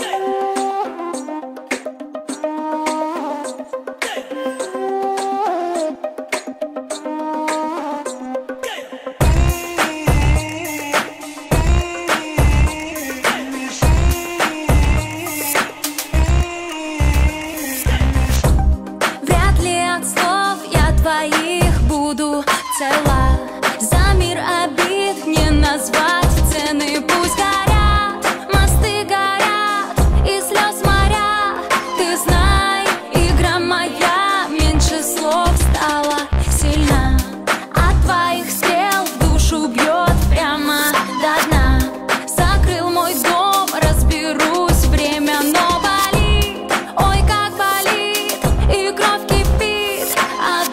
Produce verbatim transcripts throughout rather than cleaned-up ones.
Твоих буду цела. За мир обид не назвать цены. Пусть горят, мосты горят и слез моря. Ты знай, игра моя меньше слов стала сильна. От твоих стрел в душу бьет прямо до дна. Закрыл мой дом, разберусь, время, но болит. Ой, как болит, и кровь кипит, а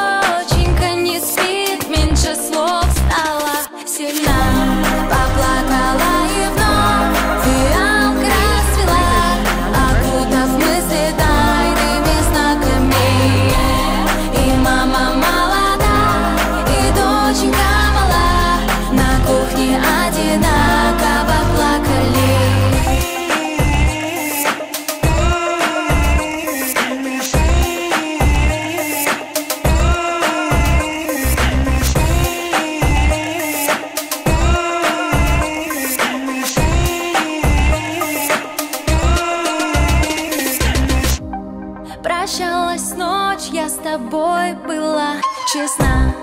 слов стала сильна. Поплакала и вновь фиалка расцвела, окутав мысли тайными знаками. И мама молода, и доченька мала на кухне одинаково плакали. Прощалась ночь, я с тобой была честна.